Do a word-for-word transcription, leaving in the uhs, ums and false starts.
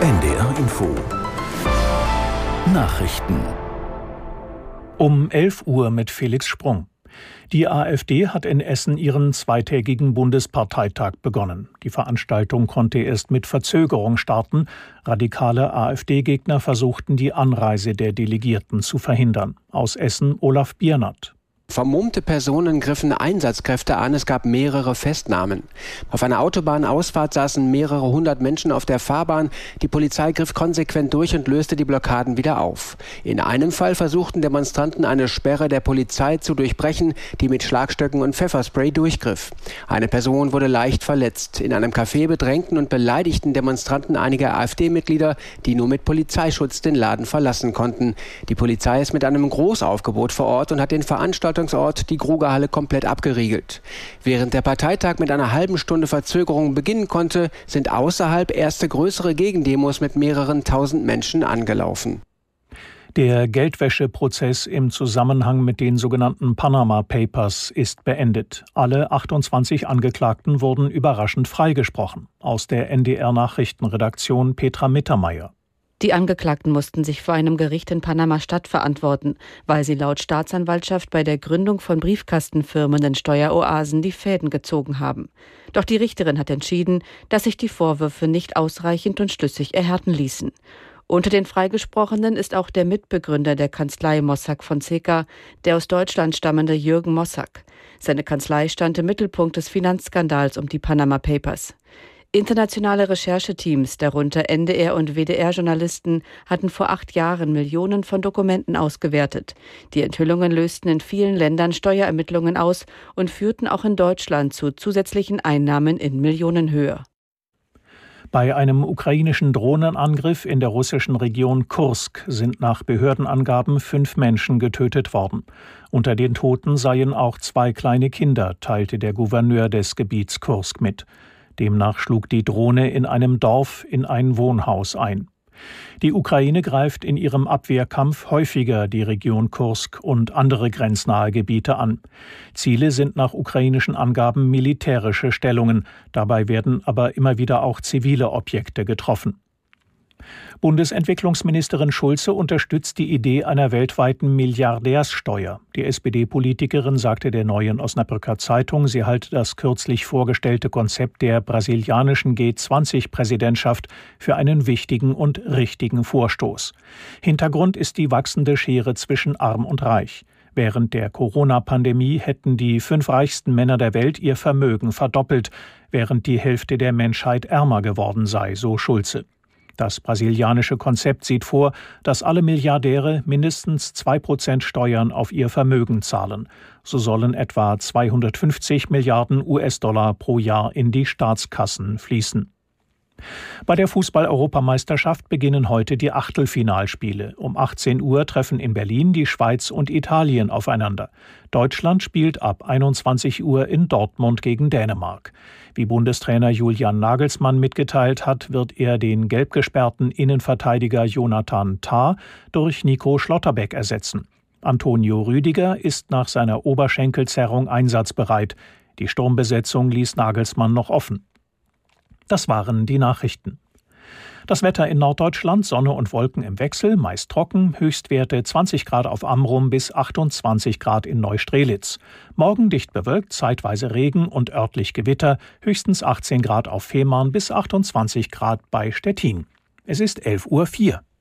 N D R Info Nachrichten um elf Uhr mit Felix Sprung. Die AfD hat in Essen ihren zweitägigen Bundesparteitag begonnen. Die Veranstaltung konnte erst mit Verzögerung starten. Radikale AfD-Gegner versuchten, die Anreise der Delegierten zu verhindern. Aus Essen Olaf Biernert. Vermummte Personen griffen Einsatzkräfte an, es gab mehrere Festnahmen. Auf einer Autobahnausfahrt saßen mehrere hundert Menschen auf der Fahrbahn. Die Polizei griff konsequent durch und löste die Blockaden wieder auf. In einem Fall versuchten Demonstranten eine Sperre der Polizei zu durchbrechen, die mit Schlagstöcken und Pfefferspray durchgriff. Eine Person wurde leicht verletzt. In einem Café bedrängten und beleidigten Demonstranten einige AfD-Mitglieder, die nur mit Polizeischutz den Laden verlassen konnten. Die Polizei ist mit einem Großaufgebot vor Ort und hat den Veranstaltungsort, die Grugerhalle, komplett abgeriegelt. Während der Parteitag mit einer halben Stunde Verzögerung beginnen konnte, sind außerhalb erste größere Gegendemos mit mehreren tausend Menschen angelaufen. Der Geldwäscheprozess im Zusammenhang mit den sogenannten Panama Papers ist beendet. Alle achtundzwanzig Angeklagten wurden überraschend freigesprochen. Aus der N D R-Nachrichtenredaktion Petra Mittermeier. Die Angeklagten mussten sich vor einem Gericht in Panama-Stadt verantworten, weil sie laut Staatsanwaltschaft bei der Gründung von Briefkastenfirmen in Steueroasen die Fäden gezogen haben. Doch die Richterin hat entschieden, dass sich die Vorwürfe nicht ausreichend und schlüssig erhärten ließen. Unter den Freigesprochenen ist auch der Mitbegründer der Kanzlei Mossack Fonseca, der aus Deutschland stammende Jürgen Mossack. Seine Kanzlei stand im Mittelpunkt des Finanzskandals um die Panama Papers. Internationale Rechercheteams, darunter N D R- und W D R-Journalisten, hatten vor acht Jahren Millionen von Dokumenten ausgewertet. Die Enthüllungen lösten in vielen Ländern Steuerermittlungen aus und führten auch in Deutschland zu zusätzlichen Einnahmen in Millionenhöhe. Bei einem ukrainischen Drohnenangriff in der russischen Region Kursk sind nach Behördenangaben fünf Menschen getötet worden. Unter den Toten seien auch zwei kleine Kinder, teilte der Gouverneur des Gebiets Kursk mit. Demnach schlug die Drohne in einem Dorf in ein Wohnhaus ein. Die Ukraine greift in ihrem Abwehrkampf häufiger die Region Kursk und andere grenznahe Gebiete an. Ziele sind nach ukrainischen Angaben militärische Stellungen. Dabei werden aber immer wieder auch zivile Objekte getroffen. Bundesentwicklungsministerin Schulze unterstützt die Idee einer weltweiten Milliardärssteuer. Die S P D-Politikerin sagte der Neuen Osnabrücker Zeitung, sie halte das kürzlich vorgestellte Konzept der brasilianischen G zwanzig-Präsidentschaft für einen wichtigen und richtigen Vorstoß. Hintergrund ist die wachsende Schere zwischen Arm und Reich. Während der Corona-Pandemie hätten die fünf reichsten Männer der Welt ihr Vermögen verdoppelt, während die Hälfte der Menschheit ärmer geworden sei, so Schulze. Das brasilianische Konzept sieht vor, dass alle Milliardäre mindestens zwei Prozent Steuern auf ihr Vermögen zahlen. So sollen etwa zweihundertfünfzig Milliarden U S-Dollar pro Jahr in die Staatskassen fließen. Bei der Fußball-Europameisterschaft beginnen heute die Achtelfinalspiele. Um achtzehn Uhr treffen in Berlin die Schweiz und Italien aufeinander. Deutschland spielt ab einundzwanzig Uhr in Dortmund gegen Dänemark. Wie Bundestrainer Julian Nagelsmann mitgeteilt hat, wird er den gelb gesperrten Innenverteidiger Jonathan Tah durch Nico Schlotterbeck ersetzen. Antonio Rüdiger ist nach seiner Oberschenkelzerrung einsatzbereit. Die Sturmbesetzung ließ Nagelsmann noch offen. Das waren die Nachrichten. Das Wetter in Norddeutschland, Sonne und Wolken im Wechsel, meist trocken, Höchstwerte zwanzig Grad auf Amrum bis achtundzwanzig Grad in Neustrelitz. Morgen dicht bewölkt, zeitweise Regen und örtlich Gewitter, höchstens achtzehn Grad auf Fehmarn bis achtundzwanzig Grad bei Stettin. Es ist elf Uhr vier.